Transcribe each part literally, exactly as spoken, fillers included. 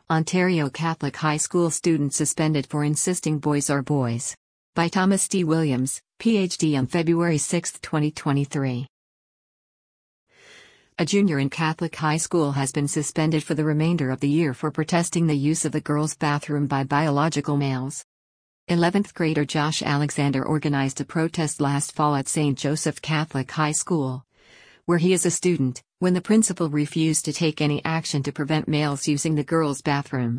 Ontario Catholic High School student suspended for insisting boys are boys. By Thomas T. Williams, P H D on February sixth, twenty twenty-three. A junior in Catholic high school has been suspended for the remainder of the year for protesting the use of the girls' bathroom by biological males. eleventh grader Josh Alexander organized a protest last fall at Saint Joseph Catholic High School, where he is a student, when the principal refused to take any action to prevent males using the girls' bathroom.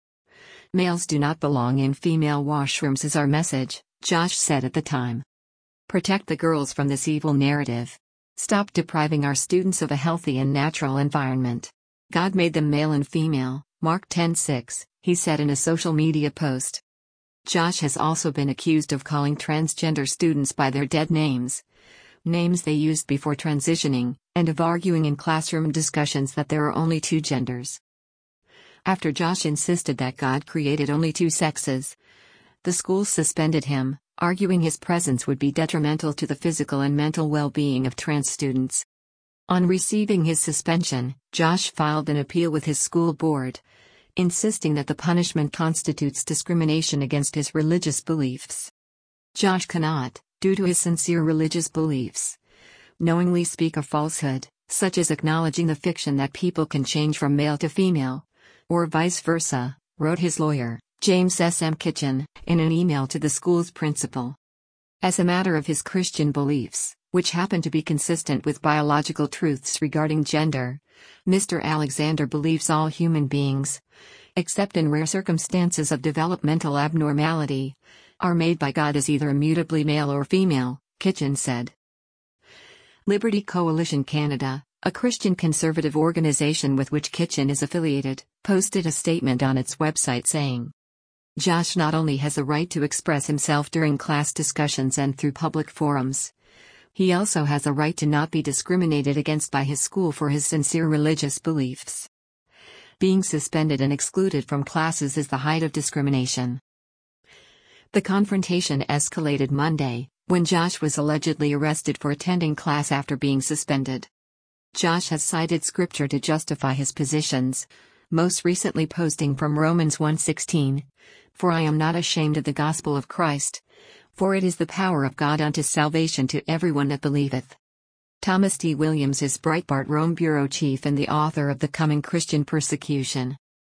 "Males do not belong in female washrooms is our message," Josh said at the time. "Protect the girls from this evil narrative. Stop depriving our students of a healthy and natural environment. God made them male and female," Mark ten six, he said in a social media post. Josh has also been accused of calling transgender students by their dead names, names they used before transitioning, and of arguing in classroom discussions that there are only two genders. After Josh insisted that God created only two sexes, the school suspended him, arguing his presence would be detrimental to the physical and mental well-being of trans students. On receiving his suspension, Josh filed an appeal with his school board, insisting that the punishment constitutes discrimination against his religious beliefs. Josh cannot, due to his sincere religious beliefs, knowingly speak a falsehood, such as acknowledging the fiction that people can change from male to female, or vice versa, wrote his lawyer, James S. M. Kitchen, in an email to the school's principal. As a matter of his Christian beliefs, which happen to be consistent with biological truths regarding gender, Mister Alexander believes all human beings, except in rare circumstances of developmental abnormality, are made by God as either immutably male or female, Kitchen said. Liberty Coalition Canada, a Christian conservative organization with which Kitchen is affiliated, posted a statement on its website saying, "Josh not only has a right to express himself during class discussions and through public forums, he also has a right to not be discriminated against by his school for his sincere religious beliefs. Being suspended and excluded from classes is the height of discrimination." The confrontation escalated Monday, when Josh was allegedly arrested for attending class after being suspended. Josh has cited scripture to justify his positions, most recently posting from Romans one sixteen, "For I am not ashamed of the gospel of Christ, for it is the power of God unto salvation to everyone that believeth." Thomas T. Williams is Breitbart Rome bureau chief and the author of The Coming Christian Persecution.